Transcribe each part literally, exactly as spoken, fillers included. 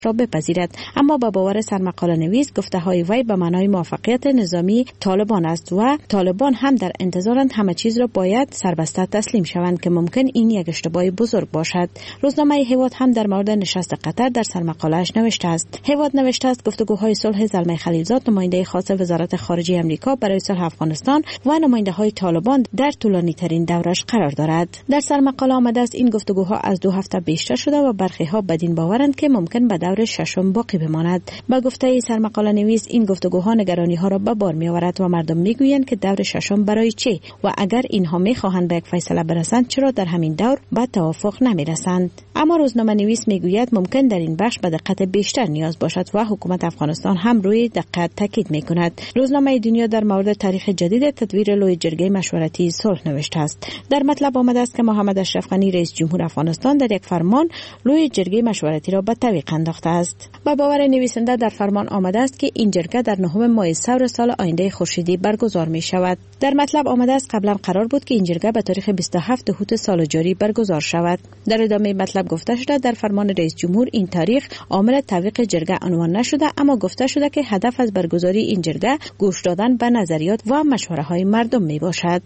را بپذیرد. اما با باور سرمقاله نویس گفته های وی به معنای موفقیت نظامی طالبان است و طالبان هم در انتظارند همه چیز را باید سربسته تسلیم شوند که ممکن این یک اشتباه بزرگ باشد. روزنامه هیواد هم در مورد نشست قطر در سرمقاله‌اش نوشته است. هیواد نوشته است گفتگوهای صلح زلمه خلیلزاد نماینده خاص وزارت خارجه آمریکا برای صلح افغانستان و نماینده های طالبان در طولانی ترین دورش قرار دارد. در سرمقاله آمده است این گفتگوها از دو هفته بیشتر شده و برخی ها بدین باورند که ممکن به دور ششم باقی بماند. با گفته سرمقاله نویس این گفتگوها نگرانی ها را به بار می آورد و مردم میگویند که دور ششم برای چه و اگر اینها میخواهند به یک فیصله برسند چرا در همین دور به توافق نمیرسند. اما روزنامه نویس میگوید ممکن در این بخش به دقت بیشتر نیاز باشد و حکومت افغانستان هم روی دقت تاکید میکند. روزنامه دنیا در مورد تاریخ جدید تدویر لوی جرگه مشورتی صلح نوشته است. در مطلب آمده است که محمد اشرف غنی رئیس جمهور افغانستان در یک فرمان لوی جرگه مشورتی را به تعویق انداخته است. با باور نویسنده در فرمان آمده است که این جرگه در نهم ماه سور سال آینده خورشیدی برگزار می شود. در مطلب آمده است قبلا قرار بود که این جرگه به تاریخ بیست و هفت هوت سال جاری برگزار شود. در ادامه مطلب گفته شده در فرمان رئیس جمهور این تاریخ عامل تعویق جرگه عنوان نشده، اما گفته شده که هدف از برگزاری این جرگه گوش دادن به نظریات و مشوره های مردم می باشد.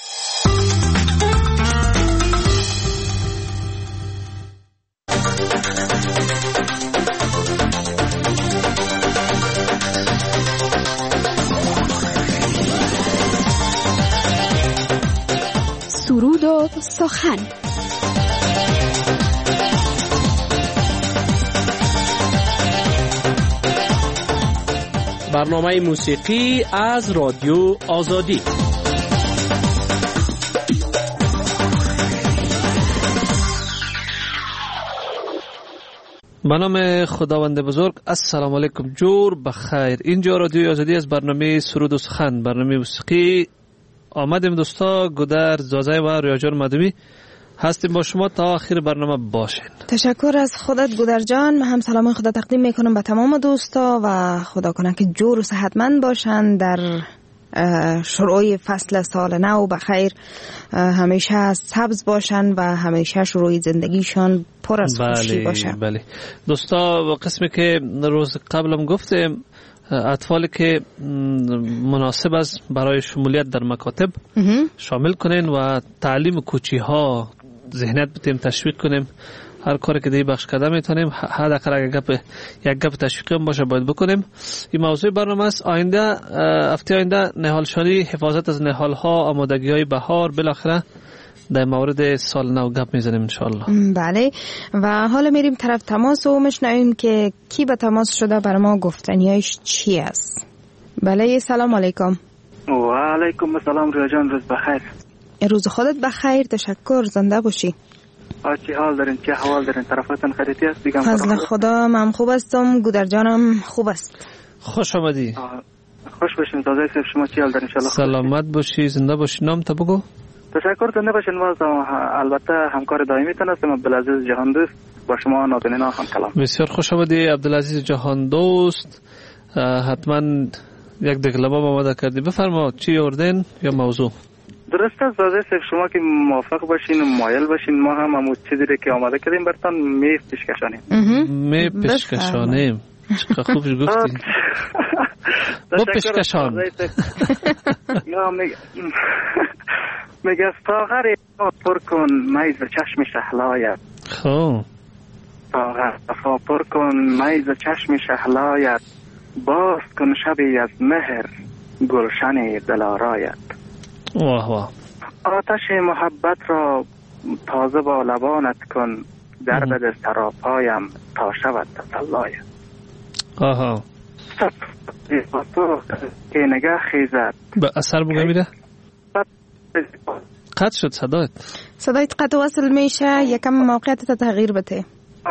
سرود و سخن. برنامه موسیقی از رادیو آزادی. به نام خداوند بزرگ. السلام علیکم، جور بخیر. اینجا رادیو آزادی از برنامه سرود و سخن، برنامه موسیقی آمدیم دوستا. گودر زازای و ریاجان مدوی هستیم با شما تا آخر برنامه باشین. تشکر از خودت گودر جان. من هم سلام خدا تقدیم میکنم به تمام دوستا و خدا کنه که جور و صحتمند باشن در شروع فصل سال نو، بخیر همیشه سبز باشن و همیشه شروع زندگیشان پر از خوشی باشه. بله دوستا، قسمی که روز قبلم گفتیم اطفالی که مناسب است برای شمولیت در مکاتب شامل کنین و تعلیم کوچی ها ذهنیت بتیم تشویق کنیم. هر کاری که دی بخش کرده میتونیم، حداقل اگه گپ یک گپ تشویقی هم باشه باید بکنیم. این موضوع برنامه است. آینده هفته آینده نهالشانی، حفاظت از نهال ها، آمادگی های بهار، بالاخره در مورد سال نو گپ میزنیم انشالله. بله، و حالا میریم طرف تماس و میشنویم که کی به تماس شده بر ما گفتنیایش چی است. بله، سلام علیکم. و علیکم السلام ریاجان، روز بخیر. روز خودت بخیر، تشکر، زنده باشی. چه حال دارین؟ چه حال دارین؟ طرفتون خریتی است دیگه؟ فضل خدا، من خوب هستم، گودر جانم خوب است. خوش آمدی. خوش باشین. تازه صاحب شما چه حال دارین؟ ان شاء الله سلامت باشی، زنده باشی. نام تا بگو. تشکر. زنده باشین. ما البته همکار دائمی تون هستم، عبدالعزیز جهان دوست. با شما نازنینا هم کلام. بسیار خوش آمدی عبدالعزیز جهان دوست. حتما یک دکلمه آماده کردی، بفرما چی آوردین یا موضوع؟ درست است زاده صاحب، شما که موافق باشین و مایل باشین ما هم همون چیزی که آماده کردیم براتون می پیشکشانیم. می پیشکشانیم. چقدر خوب گفتی. با پیشکشان. یا میگه ساغر پر کن میز چشم شهلایت. خب ساغر پر کن میز چشم شهلایت، باز کن شبی از مهر گلشن دلارایت. واه واه. آتش محبت را تازه با لبانت کن، در بده سراپایم تا شود تسلایت. آها. که نگه خیزد. به اثر بگه میره؟ قطع شد صدایت. صدایت قطع وصل میشه، یکم موقعیت تغییر بده.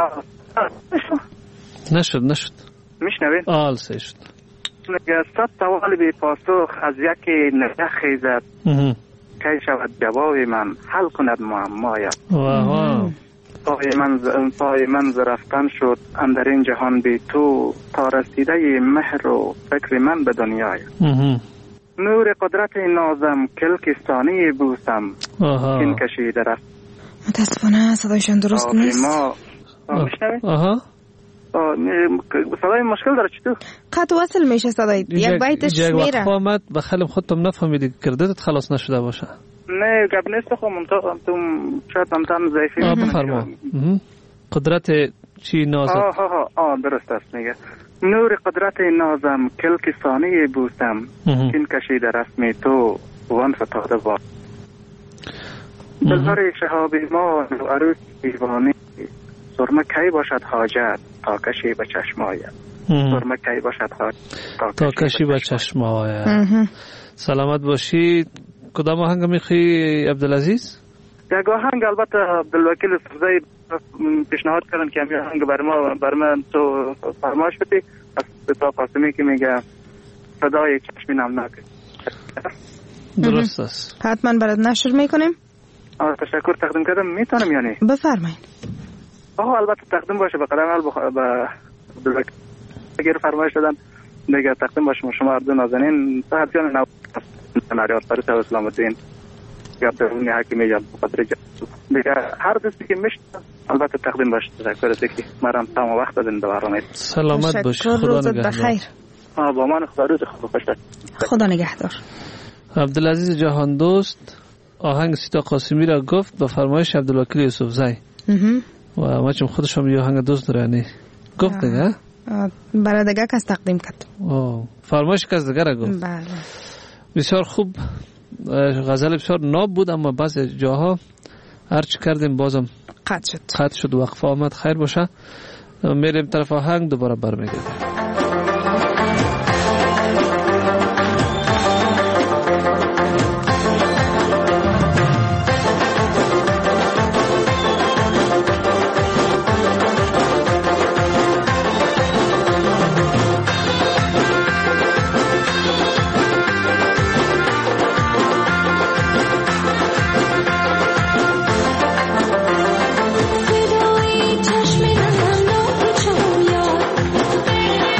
نشد نشد. میشنوید؟ آل سه شد. نگه صد سوال بی پاسخ از یکی نگه خیزد، کی شود جواب من حل کند معمایت. واه واه. پای من پای من رفتن شد اندر این جهان بی تو، تا رسیده مهر و فکر من به دنیای. نور قدرت نازم کلکستانی بوسم، این کشیده رفت. متاسفانه صدایشان درست نیست. ما میشنوید؟ آها. صدای مشکل داره چطور؟ قطع وصل میشه صدای یک بیتش میره. یک وقت آمد به خیلی خودتم نفهمیدی کردت خلاص نشده باشه. نه گپ نیست خو من تو شاید هم تام ضعیفی. آه بفرما. قدرت چی نازت؟ آه آه آه درست است میگه. نور قدرت نازم کلک ثانیه بوسم کین کشیده رسمی تو وان فتاده با بلهر یک شهابی ما و عروس دیوانی سرمه کی باشد حاجت تا کشی به چشم آید سرمه کی باشد حاجت تا کشی به چشم آید. سلامت باشی. کدام آهنگ میخوای عبدالعزیز؟ یک آهنگ البته عبدالوکیل سفزایی پیشنهاد کردن که همین آهنگ بر ما بر من تو فرمایش بدی از تا قاسمی که میگه صدای چشمی نمناک. درست است. حتما برات نشر میکنیم. آه تشکر. تقدیم کردم میتونم یعنی؟ بفرمایید. آه البته تقدیم باشه به قدم ال بخ... به عبدالوکیل اگر فرمایش دادن دیگه تقدیم باشه شما اردو نازنین صاحب جان نو ناریات فارس و اسلام الدین یا درونی حکیمی یا قدر دیگه هر دوستی که میشه البته تقدیم باشه. تشکر که مرام تمام وقت دادن به برنامه. سلامت باش. خدا نگهدار. آه با من خدا روز خوب باشه. خدا نگهدار. عبدالعزیز جهان دوست آهنگ سیتا قاسمی را گفت با فرمایش عبدالوکیل یوسفزئی و ما چون خودش هم یه آهنگ دوست داره یعنی گفت دیگه برای دیگه کس تقدیم کرد. اوه فرمایش کس دیگه را گفت. بله بسیار خوب. غزل بسیار ناب بود اما بعضی جاها هر چی کردیم بازم قطع شد قطع شد وقفه آمد. خیر باشه میریم طرف آهنگ دوباره برمیگردیم. صدای چشم نمناک چایم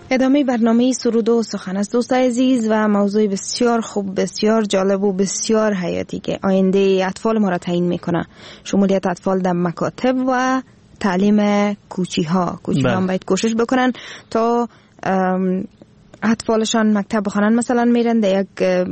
ادامه برنامه سرود و سخن است دوستای عزیز و موضوع بسیار خوب، بسیار جالب و بسیار حیاتی که آینده اطفال ما را تعیین میکنه. شمولیت اطفال در مکاتب و تعلیم کوچی ها کوچی ها هم باید کوشش بکنن تا اطفالشان مکتب بخونن. مثلا میرن در یک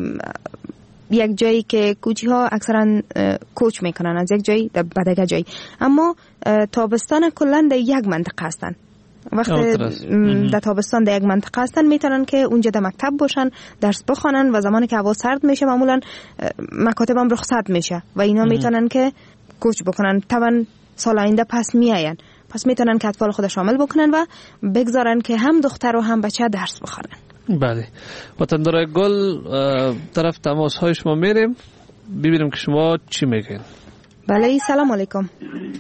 یک جایی که کوچی ها اکثرا کوچ میکنن از یک جایی در بدگه جایی، اما تابستان کلا در یک منطقه هستن. وقتی در تابستان در یک منطقه هستن میتونن که اونجا در مکتب باشن، درس بخونن و زمانی که هوا سرد میشه معمولا مکاتب هم رخصت میشه و اینا میتونن که کوچ بکنن. طبعا سال آینده پس میاین، پس میتونن که اطفال خود شامل بکنن و بگذارن که هم دختر و هم بچه درس بخونن. بله. وطندار گل طرف تماس های شما میریم ببینیم که شما چی میگین. بله سلام علیکم.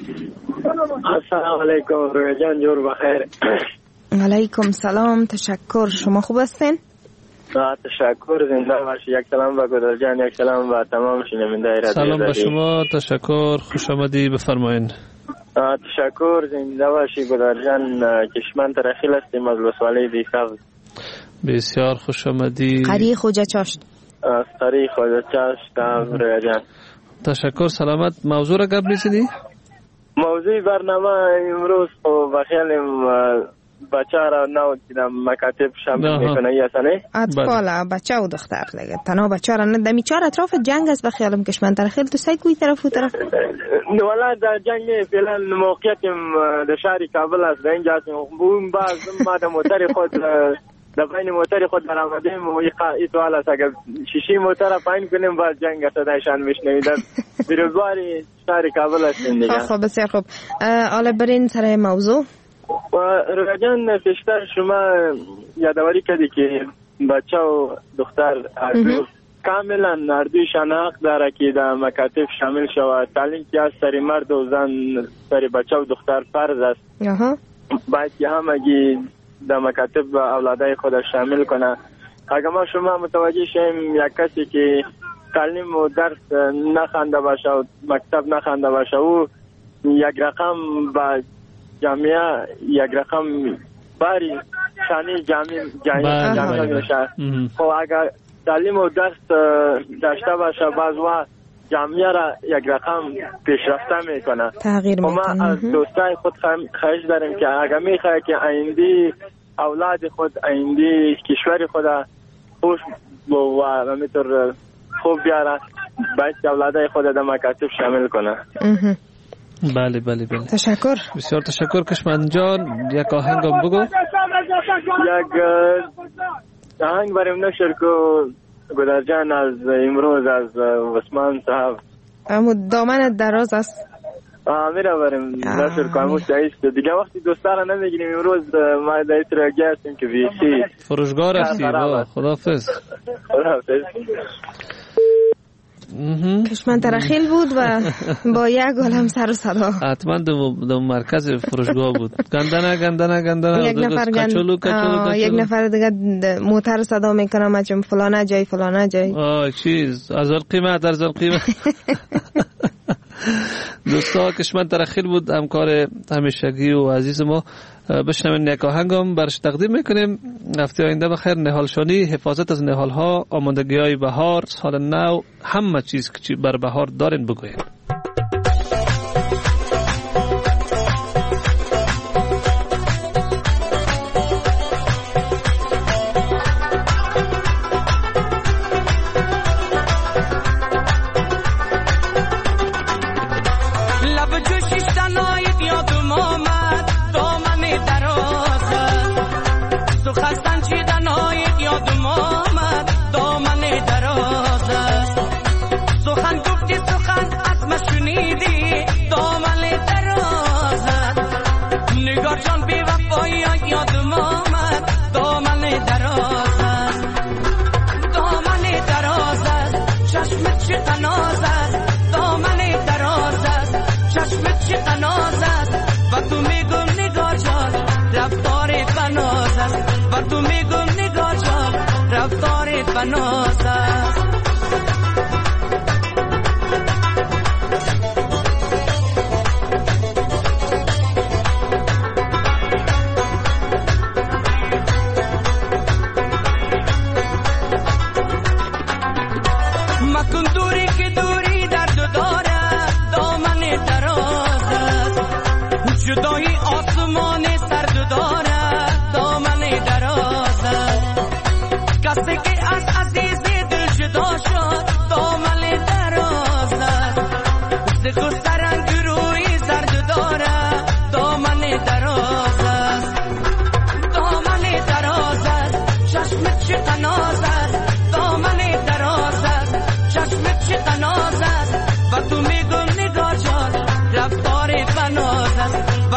السلام علیکم رویا جان، جور بخیر. علیکم سلام، تشکر. شما خوب هستین؟ تشکر، زنده باشی. یک سلام با گدر جان، یک سلام با تمام شنونده رادیو. سلام با شما، تشکر، خوش آمدی، بفرمایید. تشکر، زنده باشی گدر جان. کشمن ترخیل هستیم از لسوالی دیساز. بسیار خوش آمدی. قری خوجه چاشت. قری خوجه چاشت رویا جان. تشکر، سلامت. موضوع را قبل نیسیدی؟ موضوع برنامه امروز با خیالیم بچه را نو دیدم مکاتب شامل میکنه یا سنه؟ اطفال بچه و دختر دیگه تنها بچه را نه دمی چهار اطراف جنگ است بخیالم کشمن ترخیل. تو سای کوی طرف و طرف؟ والا در جنگ فعلا موقعیتیم در شهر کابل است. در اینجا بوم باز ما در موتر خود در بین موتر خود در آمدیم و این سوال است اگر شیشی موتر پایین کنیم باز جنگ صدایشان میشنوید. در بیروزواری شهر کابل هستیم دیگه. خب بسیار خوب. حالا برین سر موضوع. رویا جان، پیشتر شما یادآوری کردی که بچه و دختر اردو کاملا اردویشان حق داره که در مکاتب شامل شود. تعلیم که از سری مرد و زن سری بچه و دختر فرض است. باید که همگی در مکاتب اولادای خود شامل کنه. اگر ما شما متوجه شیم یک کسی که تعلیم و درس نخوانده باشه و مکتب نخوانده باشه او یک رقم با جامعه یک رقم باری شانی جامعه جامعه جامعه میشه. خب اگر تعلیم و درس داشته باشه باز و جامعه را یک رقم پیشرفته میکنه. تغییر میکنه. ما از دوستای خود خواهش داریم که اگر میخواه که آینده اولاد خود آینده کشور خود خوش و همینطور خوب بیاره باید که اولادای خود در مکاتب شامل کنه. بله بله بله. تشکر. بسیار تشکر کشمن جان. یک آهنگم بگو. یک آهنگ بریم نشر کو گدر جان از امروز از عثمان صاحب. اما دامنت دراز است. آه میره بریم نشر کو همون شایست دیگه. وقتی دوستا را نمیگیریم امروز ما در اتراگی هستیم که بیشی فروشگاه رفتی. خداحافظ. خداحافظ. کشمن ترخیل بود و با یک عالم سر و صدا. حتما در مرکز فروشگاه بود. گندنه گندنه گندنه. یک نفر کچولو کچولو یک نفر دیگه موتر صدا میکنه مچم فلانه جای فلانه جای. آه چیز از قیمت از قیمت. دوستا کشمن ترخیل بود، همکار همیشگی و عزیز ما. بشنوین یک آهنگم برش تقدیم میکنیم. هفته آینده بخیر. نهال شانی، حفاظت از نهال ها، آمادگی های بهار، سال نو، همه چیز که بر بهار دارین بگوین.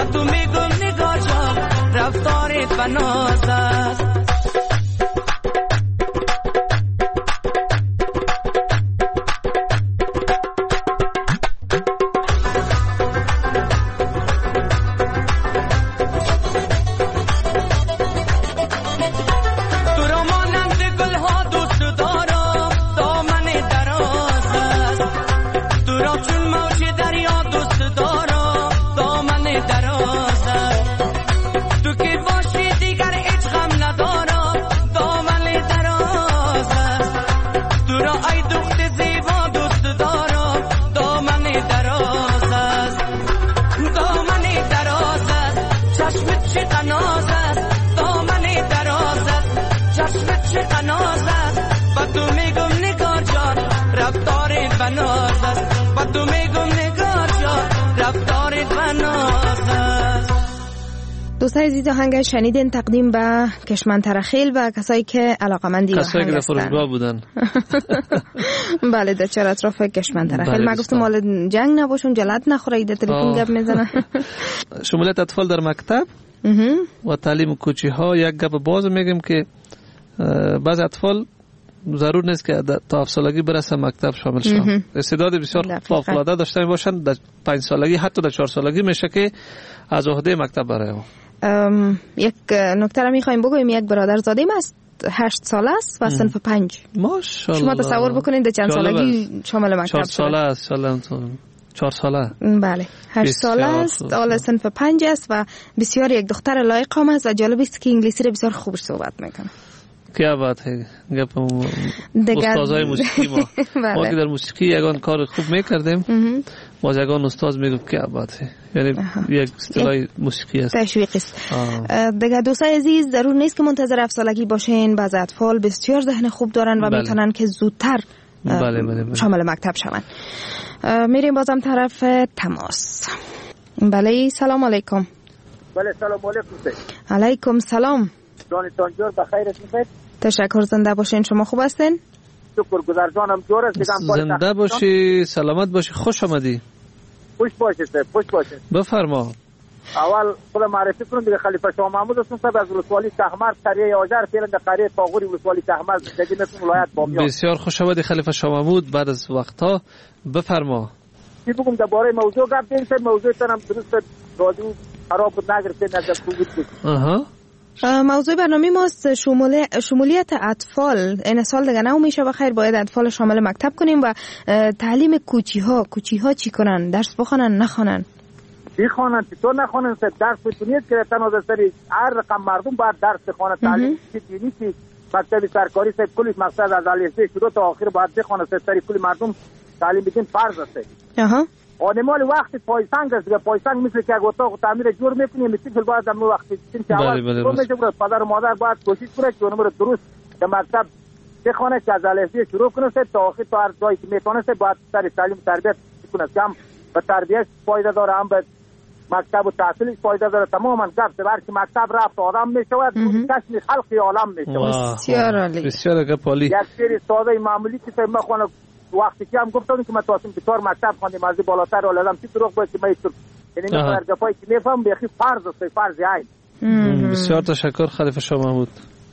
با تو میگم نگار جان رفتارت بناز است. دوستای عزیز آهنگ شنیدین تقدیم به کشمن ترخیل و کسایی که علاقمندی کسایی که در فرودگاه بودن. بله در چهار اطراف کشمن ترخیل. من گفتم مال جنگ نباشون جلد نخوره ایده تلفن گپ میزنن. شمولیت اطفال در مکتب و تعلیم کوچی ها یک گپ باز میگم که بعض اطفال ضرور نیست که تا هفت سالگی برسه مکتب شامل شوند. استعداد بسیار فوق‌العاده داشته باشند در پنج سالگی حتی در چهار سالگی میشه که از عهده مکتب برای یک نکته را میخوایم بگویم. یک برادر زادیم است هشت ساله است و صنف پنج. ماشاءالله. شما تصور بکنید در چند سالگی شامل مکتب چهار ساله است. چهار ساله. بله هشت ساله است. حالا صنف پنج است و بسیار یک دختر لایق هم است و جالب است که انگلیسی را بسیار خوب صحبت میکنه. کیا بات ہے گپ استادای موسیقی ما ما که در موسیقی یگان کار خوب میکردیم باز یگان استاد میگه کیا بات ہے یعنی یک اصطلاح موسیقی است تشویق است. دیگه دوستای عزیز ضرور نیست که منتظر هفت سالگی باشین. بعضی اطفال بسیار ذهن خوب دارن و بله. میتونن که زودتر بله بله بله. شامل مکتب شون. میریم بازم طرف تماس. بله سلام علیکم. بله سلام علیکم. علیکم سلام. جانتان جور بخیر هستید؟ تشکر. زنده باشین. شما خوب هستین؟ شکر گزار جانم جور است. زنده باشی، سلامت باشی، خوش آمدی. خوش باشید، خوش باشید. بفرما. اول خود معرفی کنم دیگه خلیفه شاه محمود هستم صاحب از ولسوالی تهمر قریه آجر فعلا در قریه پاغوری ولسوالی تهمر زندگی میکنم ولایت بامیان. بسیار خوش آمدی خلیفه شاه محمود بعد از وقتها. بفرما. چی بگم درباره موضوع گپ بزنیم؟ موضوع تنم درست رادیو خراب نگرفته نظر خوب بود. آها. موضوع برنامه ماست شمولیت اطفال. این سال دیگه نو میشه بخیر باید اطفال شامل مکتب کنیم و تعلیم کوچی ها کوچی ها چی کنن؟ درس بخونن نخونن؟ چی خوانن چطور نخونن؟ درس بتونید که تنها سری هر رقم مردم باید درس بخونن. تعلیم دینی که مکتب سرکاری سے کلی مقصد از الف شروع تا آخر باید بخونن. سری کلی مردم تعلیم بدین فرض است. اها آنمال وقتی پایسنگ است. پایسنگ مثل که اگه تعمیر جور میکنیم مثل باید در وقتی چون اول تو میشه برای پدر و مادر باید کوشش کنه که اونم رو درست در مکتب بخونه که از الف شروع کنه تا آخر تا هر جایی که میتونه باید سر تعلیم تربیت کنه که هم به تربیت فایده داره هم به مکتب و تحصیل فایده داره. تماما گفت بر که مکتب رفت آدم میشود کشف خلق عالم میشود. بسیار عالی. بسیار گپالی. یک سری ساده معمولی که ما خونه وقتی که هم گفتم که من تاسم بسیار مکتب خواندم از بالاتر علم چی دروغ باید که من تو یعنی من در گپایی که میفهم بخی فرض است فرض عین. بسیار تشکر خلیفه شاه محمود.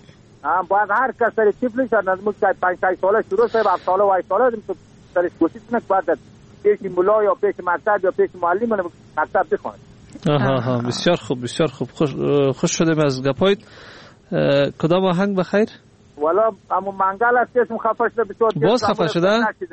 هم باید هر کس سر طفلش از مو که پنج ساله شروع شه هفت ساله و هشت ساله تو سرش کوشش کنه بعد پیش مولا یا پیش مکتب یا پیش معلم مکتب بخونه. آها ها بسیار خوب بسیار خوب خوش خوش شدم از گپایت. کدام آهنگ بخیر؟ والا همون منگل است که اسم خفه شده بسیار باز خفه شده؟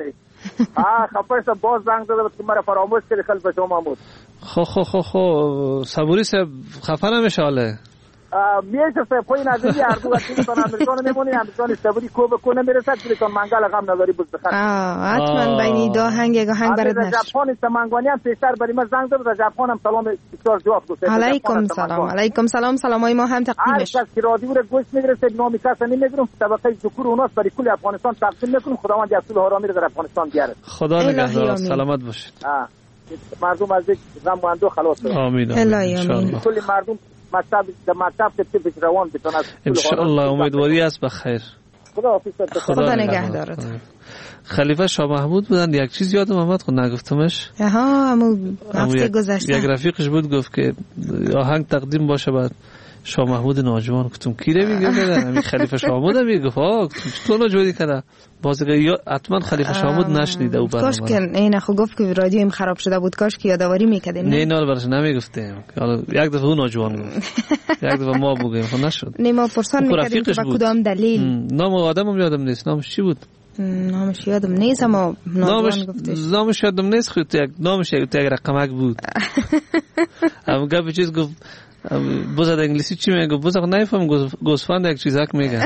آه خفه شده باز زنگ زده که مرا فراموش کردی خلیفه شاه محمود. خو خو خو خو صبوری سے خفه نمیشه حاله؟ میشه سه پایین از این اردو وقتی تو امریکا نمیمونی امریکا صبوری کو به کو نمیرسد که تو منگل غم نداری بود بخیر. آه حتما بین دو آهنگ یک آهنگ برات نشه. ژاپن سمنگانی هم پیشتر برای ما زنگ زد از ژاپن هم سلام بسیار جواب داد. علیکم سلام. علیکم سلام. سلامای ما هم تقدیم بشه. هر کس که رادیو رو گوش میگیره نامی کس نمیگیرم طبقه ذکر اوناس برای کل افغانستان تقسیم میکنم. خداوند اصول حرامی رو در افغانستان بیاره. خدا نگهدار. سلامت باشید. آه مردم از غم و اندوه خلاص بشن. آمین آمین. کل مردم مکتب در مکتب که پیش روان بتونه. ان شاء الله امیدواری است بخیر. خدا حافظ. خدا نگهدارت. خلیفه شاه محمود بودن. یک چیز یادم آمد خود نگفتمش. آها همون هفته گذشته یک رفیقش بود گفت که آهنگ تقدیم باشه بعد شاه محمود ناجوان. گفتم کی رو میگه؟ همین خلیفه شاه محمود میگه. گفت ها تو ناجوانی کرده بازیگر یا حتما خلیفه شاه محمود نشنیده او برنامه. کاش که این خو گفت که رادیو ایم خراب شده بود، کاش که یادآوری میکردیم. نه نه برش نمیگفتیم. حالا یک دفعه اون ناجوان گفت یک دفعه ما بگیم خب نشد. نه ما پرسان میکردیم که با کدام دلیل. نام آدمم یادم نیست. نامش چی بود؟ نامش یادم نیست اما ناجوان گفتش. نامش یادم نیست. خود یک نامش یک رقمک بود. اما گفت چیز گفت بذار انگلیسی چی میگه؟ بذار نفهم گوسفند یک چیزک میگه.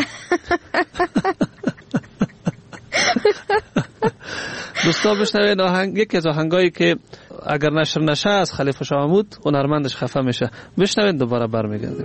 دوستا بشنوید آهنگ، یکی از آهنگایی که اگر نشر نشه از خلیفه شاه محمود هنرمندش خفه میشه. بشنوید دوباره برمیگردیم.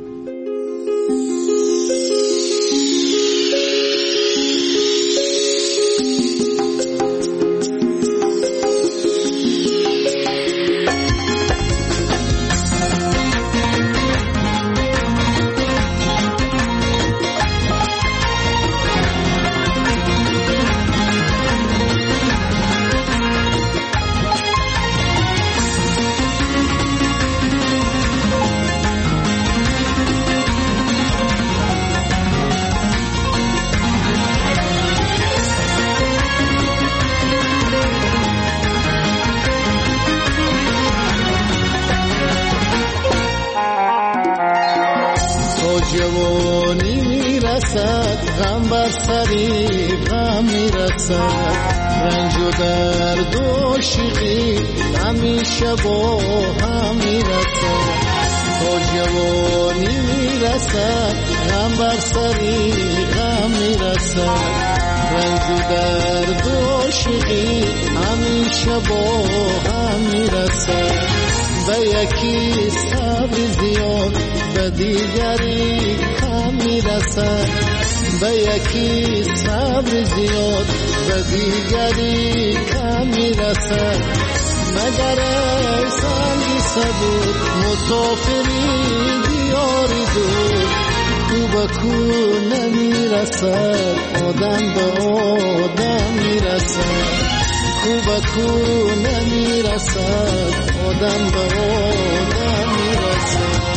جوانی میرسد غم بر سری غم میرسد، رنج و درد و شیقی همیشه با هم میرسد. تا جوانی میرسد غم بر سری غم میرسد، رنج و درد و شیقی همیشه با هم میرسد. به یکی صبر زیاد به دیگری کم میرسد، به یکی صبر زیاد به دیگری کم میرسد. مگر ای سنگی صبور مسافری دیاری دور، کو به کو نمیرسد آدم به آدم میرسد، کو به کو نمیرسد آدم به آدم میرسد.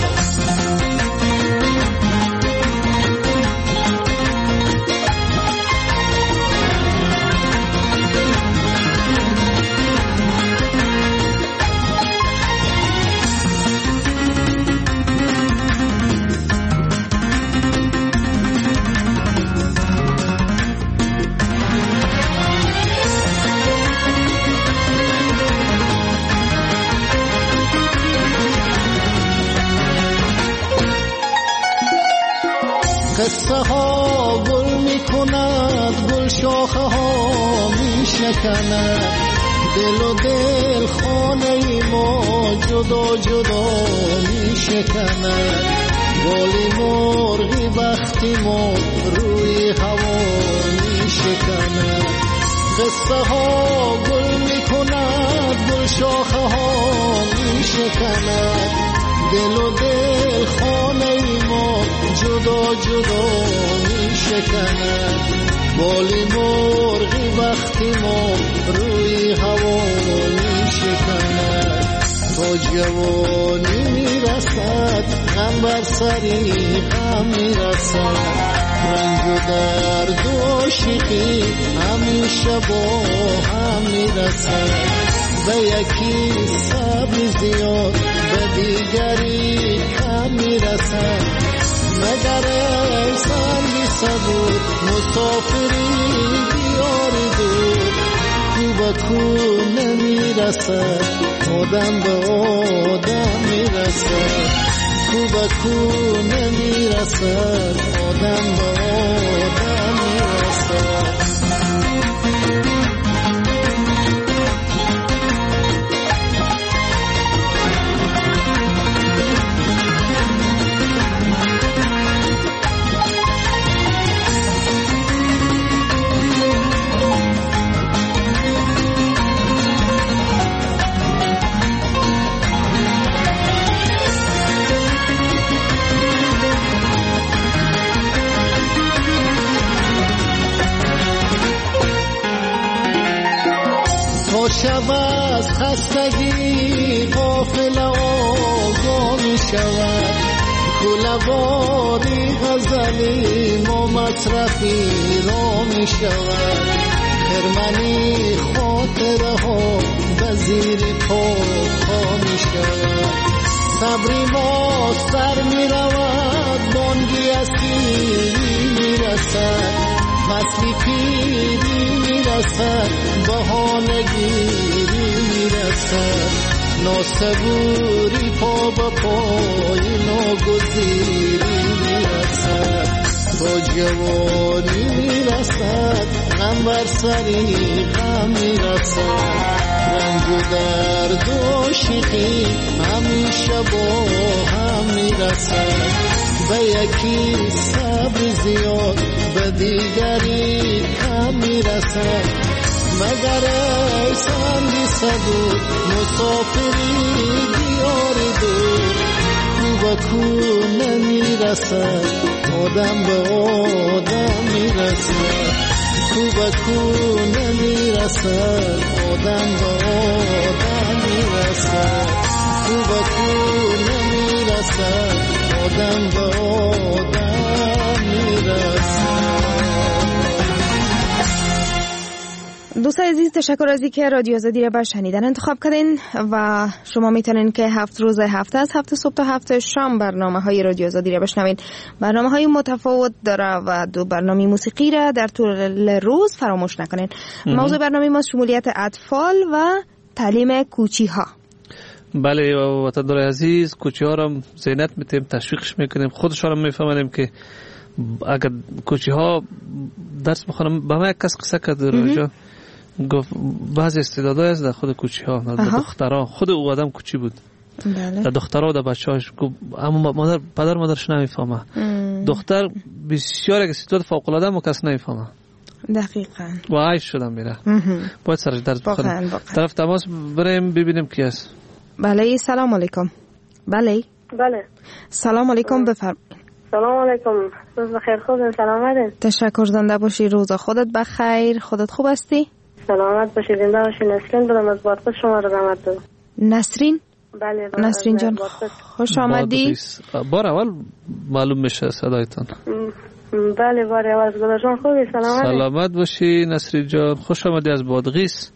قصه ها گل می کند، گل شاخه ها می شکند، دل و دل خانه ما جدا جدا می شکند. بالی مرغی بختی ما روی هوا می شکند. قصه ها گل می کند، گل شاخه ها می شکند، دل و دل خانه ما جدا جدا می شکند. بالی مرغی وقتی ما روی هوا می شکند. تا جوانی می رسد غم بر سری غم می رسد، رنج و درد و عاشقی همیشه با هم می رسد. به یکی صبر زیاد به دیگری کم می رسد. مگر ای سنگی صبور مسافری دیاری دور، کو به کو نمی رسد آدم به آدم می رسد، کو به کو نمی رسد آدم به آدم می رسد. خستگی قافل آگاه می شود، کله‌واری غزلی ما مصرفی را می شود، خرمنی خاطره ها به زیر پا می شود، صبری ما سر می رود، بانگی اسیری می رسد، فصلی پیری می رسد، بهانگیری می رسد، ناسبوری پا با پای ناگزیری می رسد، با جوانی می رسد، غم بر سری غم می رسد، رنج و درد و شیخی همیشه با هم می رسد، به یکی صبر زیاد به دیگری کم می رسد، مگر ای سندی صبور مسافری دیار دور، کو به کو نمی رسد، آدم به آدم می رسد، کو به کو نمی رسد، آدم به آدم می رسد، کو به کو نمی رسد، آدم به آدم می رسد. دوستان عزیز، تشکر از اینکه رادیو آزادی را بر شنیدن انتخاب کردین و شما میتونین که هفت روز هفته از هفت صبح تا هفت شام برنامه های رادیو آزادی را بشنوین. برنامه های متفاوت داره و دو برنامه موسیقی را در طول روز فراموش نکنین. موضوع برنامه ما شمولیت اطفال و تعلیم کوچی ها. بله وطندار عزیز، کوچی ها را زینت میتیم، تشویقش میکنیم، خودشان را میفهمونیم که اگر کوچی ها درس بخونم. به من یک کس قصه کرد راجع گفت بعضی استعدادهای است در خود کوچی ها، در دخترها. خود او آدم کوچی بود، بله. در دخترها و در بچه هاش گفت اما مادر پدر مادرش نمیفهمه. دختر بسیار یک استعداد فوق العاده و کس نمیفهمه. دقیقاً و عایش شدم میره، باید سرش درس بخونیم. طرف تماس بریم ببینیم کی است. بله سلام علیکم. بله بله سلام علیکم، بفرمایید. سلام علیکم، روز بخیر، خوبین؟ سلامتین؟ تشکر، زنده باشی، روز خودت بخیر. خودت خوب هستی؟ سلامت باشی، زنده باشی. نسرین بودم از بادغیس، شما رو زحمت دادم. نسرین؟ بله نسرین جان خوش آمدی. بار اول معلوم میشه صدایتان. بله بار اول. گذار جان خوبی؟ سلامت سلامت باشی نسرین جان، خوش آمدی از بادغیس.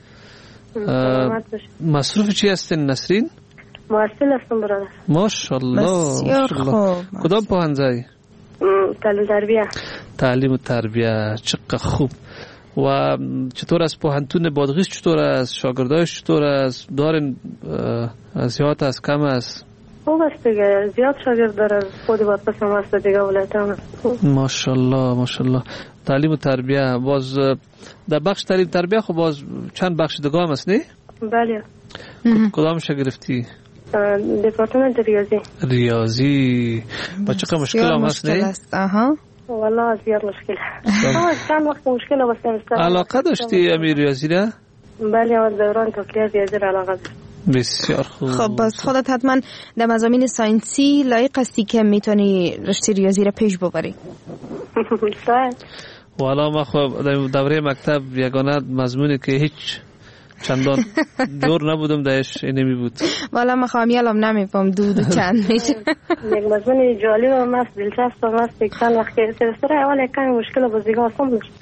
سلامت باشی. مصروف چی هستین نسرین؟ محصل هستم برادر. ماشاءالله بسیار خوب. کدام پوهنځی؟ تعلیم تربیه. تعلیم و تربیه، چقدر خوب. و چطور از پوهنتون بادغیس چطور است؟ شاگردایش چطور است؟ دارن زیاد است کم است؟ خوب است دیگه، زیاد شاگرد داره. خود بادغیس هم هست دیگه، ولایت هم هست. ماشاءالله ماشاءالله. تعلیم و تربیه، باز در بخش تعلیم تربیه خب باز چند بخش دیگه هم است نه؟ بله. کدامش گرفتی؟ دپارتمنت ریاضی. ریاضی با چقدر مشکل هم هست نه؟ آها والله زیاد مشکل. چند وقت مشکل هست. علاقه داشتی امی ریاضی را؟ بله از دوران تکلیه ریاضی را علاقه داشت. بسیار خوب. خب باز خودت حتما در مضامین ساینسی لایق هستی که میتونی رشته ریاضی را پیش ببری. شاید. والا ما خب دوره مکتب یگانه مضمونی که هیچ چندان دور نبودم داش اینمی بود. والا ما خوامیالم نمیفهم دو دو چند میشه. یک مضمون جالب و مست دلچسب و مست یک چند وقت سمستر اول یک کمی مشکل بازیگاه آسان داشت.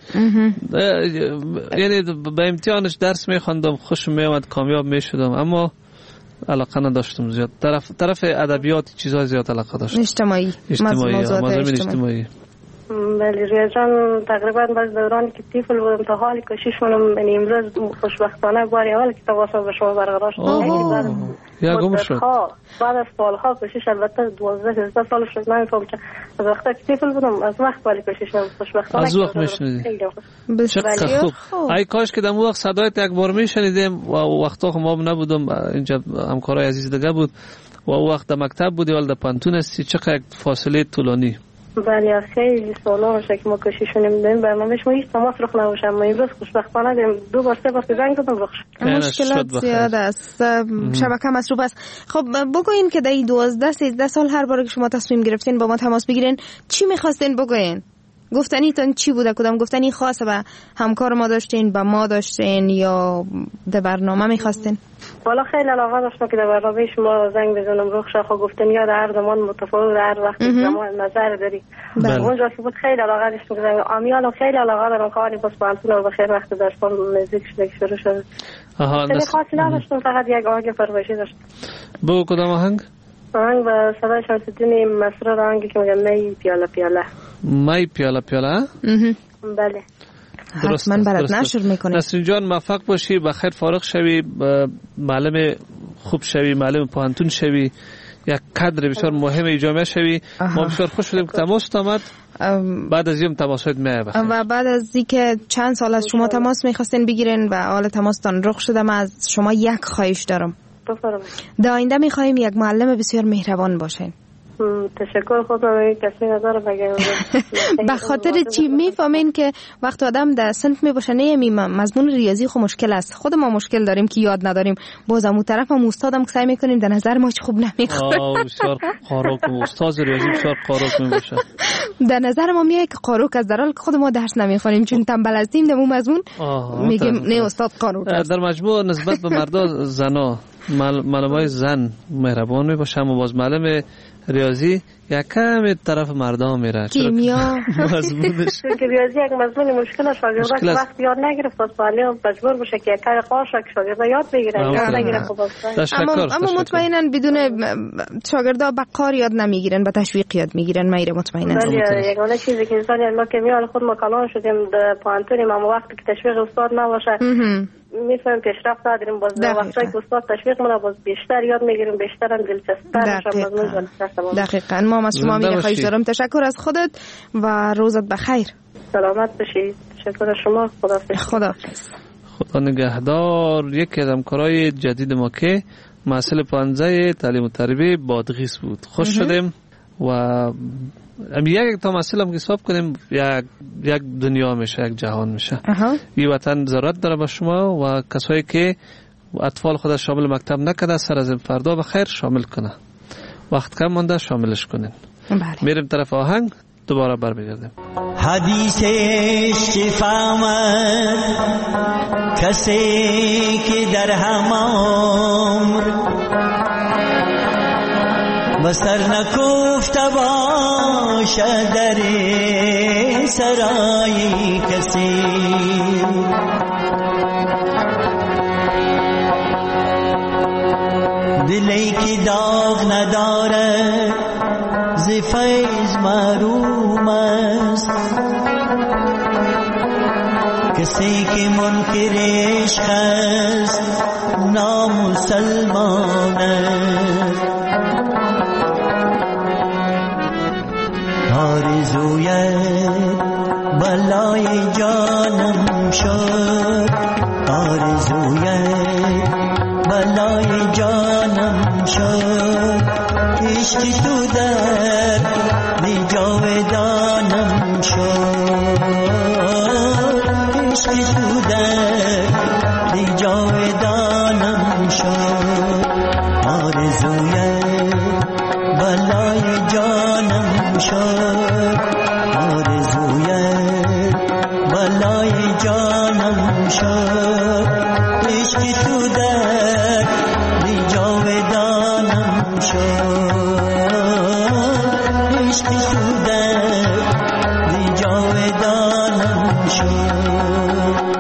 یعنی به امتحانش درس میخواندم، خوشم میامد، کامیاب میشدم، اما علاقه نداشتم زیاد. طرف طرف ادبیات چیزا زیاد علاقه داشتم. اجتماعی اجتماعی مضامین اجتماعی. بله ریاضیان تقریبا باز دورانی که طفل بودم تا حالی کشیش منم یعنی امروز خوشبختانه باری اول که تواصل به شما برقرار شد. یا گم شد. بعد از سالها کشیش البته دوازده سیزده سال شد نمیفهم که از وقتی که طفل بودم از وقت ولی کشیش نم خوشبختانه از وقت میشنیدی. چقدر خوب. ای کاش که در اون وقت صدایت یک بار میشنیدیم و وقتا ما نبودم، اینجا همکارای عزیز دیگه بود و اون وقت در مکتب بودی ولی در پانتون هستی. چقدر فاصله طولانی. بله از خیلی سالا میشه که ما کشیشو نمیدونیم برنامهش ما هیچ تماس رخ نباشم. ما امروز خوشبختانه دو بار سه بار که زنگ زدم رخ شد. مشکلات زیاد است، شبکه مصروف است. خب بگوین که در این دوازده سیزده سال هر بار که شما تصمیم گرفتین با ما تماس بگیرین چی میخواستین بگوین؟ گفتنیتون چی بوده؟ کدام گفتنی خاصه به همکار ما داشتین، به ما داشتین یا در برنامه میخواستین؟ والا خیلی علاقه داشتم که در برنامه شما زنگ بزنم. رخ شاخو گفتنی ها در هر زمان متفاوت، در هر وقت زمان نظر داری. اونجا که بود خیلی علاقه داشتم که زنگ آمیال خیلی علاقه دارم کاری بس بالتون و بخیر وقت داشتم موزیک شروع شد. آها خیلی خاصی نداشتم، فقط یک آهنگ فرمایشی داشتم. بگو کدام آهنگ؟ آهنگ با صدای شمس الدین مسرور، آهنگی که میگن می پیاله پیاله. می پیاله پیاله؟ بله. حتما برات نشر میکنه. نسرین جان موفق باشی، بخیر فارغ شوی، معلم خوب شوی، معلم پوهنتون شوی، یک کادر بسیار مهم جامعه شوی. ما بسیار خوش شدیم که تماس آمد. بعد از این تماسات میاد و بعد از اینکه چند سال از شما تماس میخواستین بگیرین و حال تماستان رخ شده، من از شما یک خواهش دارم. در آینده میخوایم یک معلم بسیار مهربان باشین. تشکر. خودم کسی نداره بگم. به خاطر چی میفهمین که وقت آدم در صنف میباشه نمی مضمون ریاضی خو مشکل است، خود ما مشکل داریم که یاد نداریم، بازم اون طرف هم استادم که سعی میکنیم در نظر ما چه خوب نمیخوره. آه بسیار قاروک استاد ریاضی بسیار قاروک میباشه. در نظر ما میاد که قاروک از در حال که خود ما درس نمیخونیم چون تنبل هستیم در اون مضمون میگیم نه استاد قاروک. در مجموع نسبت به مردا زنا معلمای زن مهربان میباشه، اما باز معلم ریاضی یک کم طرف مردم میره. کیمیا مضمونش که ریاضی یک مضمون مشکل شاگرد وقت یاد نگرفت پس معلم مجبور بشه که کار قاش شاگرد یاد بگیره. یاد نگیره خب اما اما مطمئنا بدون شاگردا به کار یاد نمیگیرن، به تشویق یاد میگیرن. میره مطمئنا. ولی یگانه چیزی که انسان ما که میال خود ما کلان شدیم در پوانتونیم، اما وقتی که تشویق استاد نباشه میفهمیم پیشرفت نداریم. باز وقتی که استاد تشویق منو باز بیشتر یاد میگیریم، بیشتر هم دلچسب‌تر میشه. دقیقاً. ما از شما میگه خواهش دارم. تشکر از خودت و روزت بخیر. سلامت باشید. تشکر از شما. خداحافظ. خداحافظ. خدا نگهدار. یکی از همکارای جدید ما که مسئله پانزه تعلیم و تربیه بادغیس بود. خوش شدیم و یک تا مسئله هم که حساب کنیم یک یک دنیا میشه، یک جهان میشه. این وطن ضرورت داره به شما و کسایی که اطفال خود شامل مکتب نکرده سر از این فردا بخیر شامل کنه. وقت کم مونده شاملش کنین. بله. میریم طرف آهنگ، دوباره برمیگردیم. حدیث عشق فهمد کسی که در هم عمر بسر نکفته باشه در سرای کسی. دلی که داغ نداره ز فیض محروم است، کسی که منکر عشق است نامسلمان است. آرزوی بلای جانم شد، آرزوی بلای جانم شد، عشق تو در دی جاودانم شد، عشق تو در دی جاودانم شد. آرزوی بلای جانم شد، آرزوی بلای جانم شد، عشق تو در دی جاودانم شد، عشق تو در دی جاودانم شد.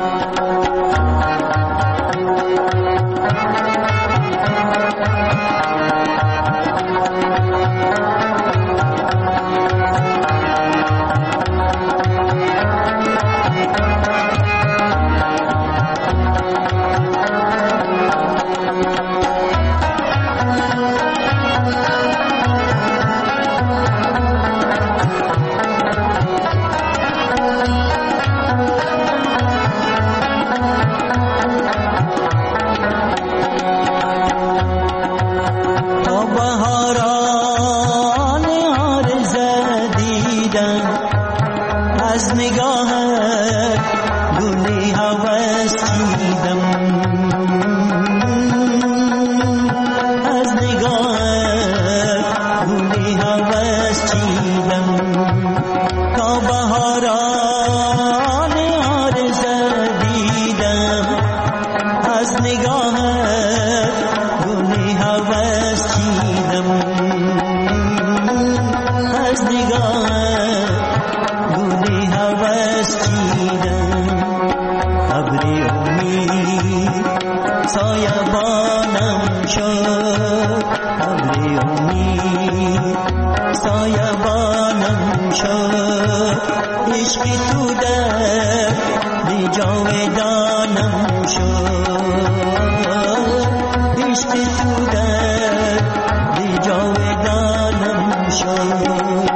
عشق تو در دی جاودانم شد.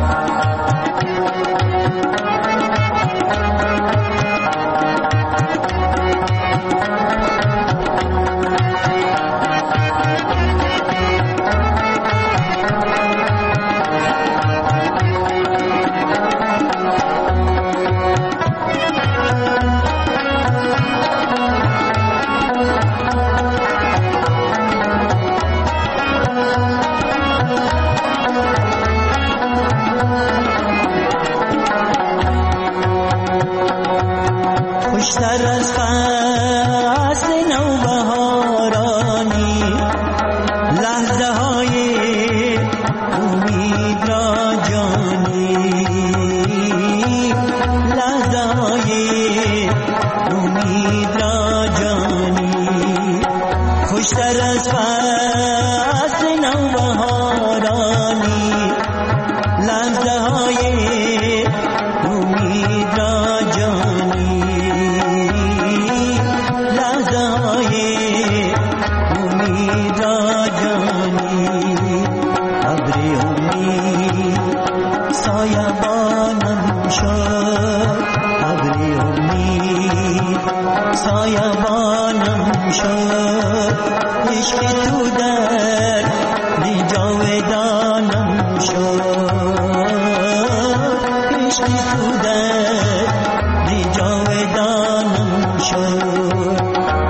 خوشتر از فصل نوبهارانی لحظه های امید را جانی، لحظه های امید را جانی. خوشتر از فصل نوبهارانی لحظه های امید را جانی، امید را جانی. ابر امید سایبانم شد، ابر امید سایبانم شد. عشق تو در دی جاودانم شد، عشق تو در دی جاودانم شد.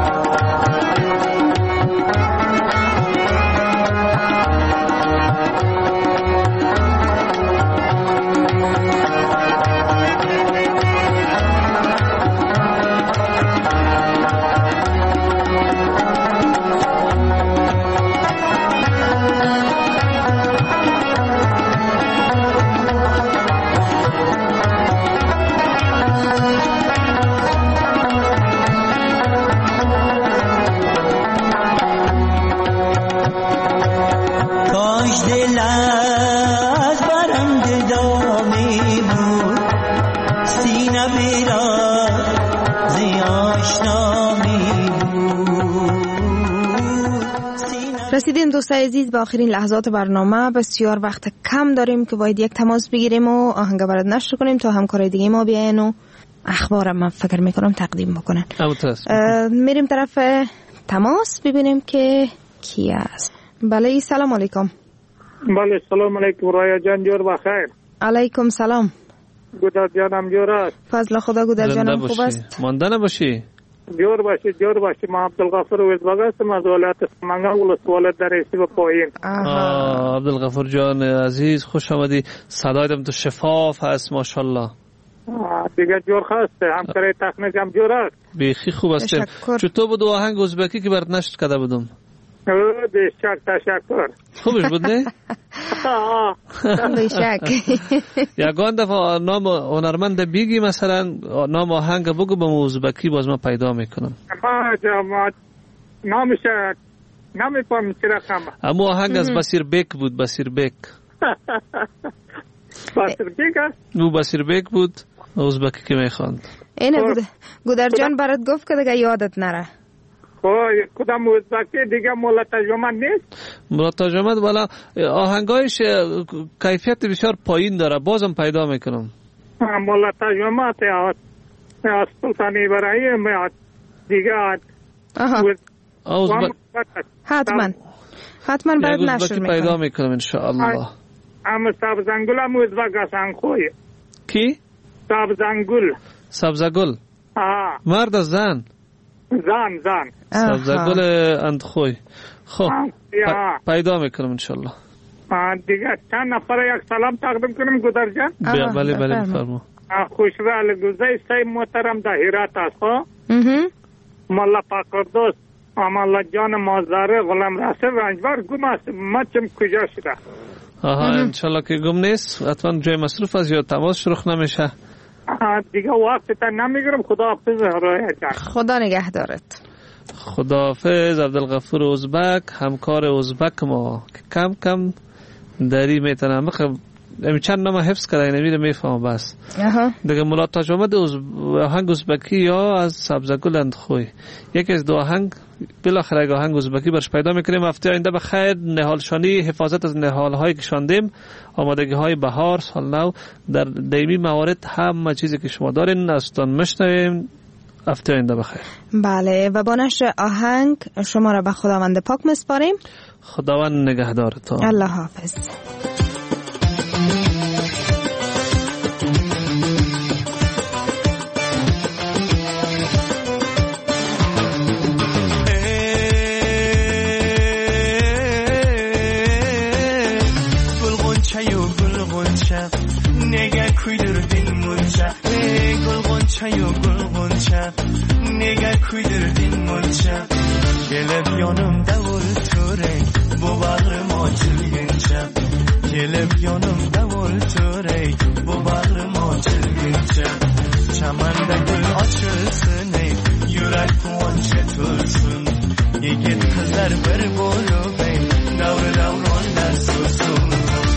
دل از برم جدا می بود، سینه بیرا زی آشنا می بود. رسیدیم دوستای عزیز به آخرین لحظات برنامه. بسیار وقت کم داریم که باید یک تماس بگیریم و آهنگ برات نشر کنیم تا همکارای دیگه ما بیاین و اخبار من فکر میکنم تقدیم بکنن. میریم طرف تماس ببینیم که کی است. بله سلام علیکم. بله سلام علیکم رایا جان، جور بخیر. علیکم سلام. گودر جانم جور است. فضل خدا گودر جانم خوب است. مانده نباشی. جور باشی جور باشی. ما عبدالغفور وزباگ هستم از ولایت سمنگان ولسوالیت در ایسی پایین. عبدالغفور جان عزیز خوش آمدی. صدایتم تو شفاف هست ماشاءالله. دیگه جور خسته همکاری تکنیک هم جور است. بیخی خوب هستیم. چطور بود آهنگ ازبکی که برات نشر کرده بودم؟ بیشک تشکر. خوبش بود نه؟ بیشک. یگان دفعه نام هنرمند بگی، مثلا نام آهنگ بگو به ازبکی باز ما پیدا میکنم. ما نامش نمیفهم چی رقم. اما آهنگ از بصیر بیک بود. بصیر بیک بصیر بیک است؟ او بصیر بیک بود ازبکی که میخواند. اینه گودر جان برات گفت که دیگه یادت نره. کدام ازبکی دیگه مولا ترجمه نیست؟ مولا ترجمه والا آهنگایش کیفیت بسیار پایین داره، بازم پیدا میکنم. مولا ترجمه از سلطان ابراهیم دیگه حتما حتما برات نشر میکنم. پیدا میکنم انشاءالله. اما سبزنگل هم ازبک هستن خوی. کی؟ سبزنگل. سبزگل. مرد از زن؟ زن زن سبزگل اندخوی. خب پیدا میکنم انشالله. دیگه چند نفر یک سلام تقدیم کنیم گودر جان؟ بله بله بفرما. خوشوال گوزه سی محترم ده هرات است. مالا پاکردوست مالا جان مازاره غلام راسل رنجبر گم است. ما چم کجا شده؟ آها انشالله که گم نیست. حتما جای مصروف از یا تماس شروع نمیشه. دیگه وقت تا نمیگیرم. خدا حافظ رایا جان. خدا نگهدارت. خدا حافظ. عبدالغفور ازبک همکار ازبک ما که کم کم دری میتونم امی چند نام حفظ کرده نمیره میفهم بس دیگه مولا تاج محمد آهنگ ازبکی یا از سبزگل اندخوی یکی از دو آهنگ بالاخره اگه آهنگ ازبکی برش پیدا میکنیم. هفته آینده به خیر نهالشانی حفاظت از نهال هایی که شاندیم، آمادگی های بهار، سال نو، در دیمی موارد همه چیزی که شما دارین ازتان مشنویم. هفته آینده بخیر. بله و با نشر آهنگ شما را به خداوند پاک مسپاریم. خداوند نگهدارتان. الله حافظ. نگه کویدر دین منچه گل غنچه و گل غنچه نگه کویدر دین منچه گلب یانم دول توره بو بغر ما چلگنچه گلب یانم دول توره بو بغر ما چلگنچه چمنده گل açılsın yürek kuançe tulsun yigit kızlar bir bolu bey davr davronlar susun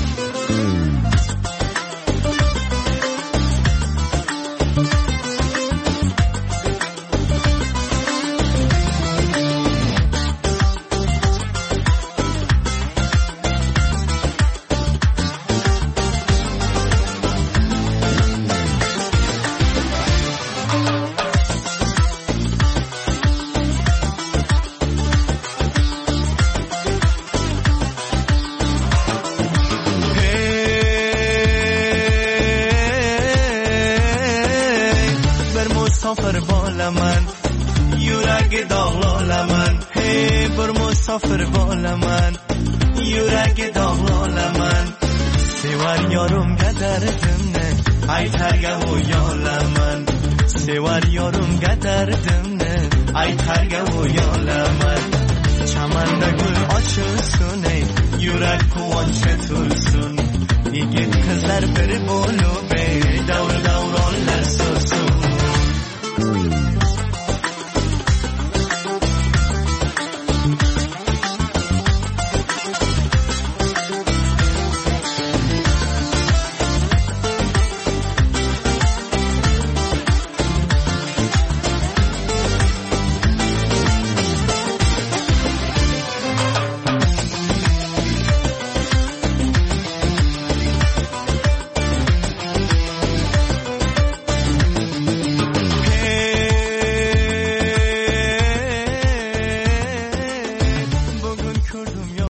مسافر بالا من یورگ داغلالا من هی بر مسافر بالا من یورگ داغلالا من سوار یارم گدردم نه ای ترگه و یالا من سوار یارم گدردم نه ای ترگه و یالا من چمنده گل açılsın yürek kuançe tulsun yigit kızlar bir bolu bey davr davronlar susun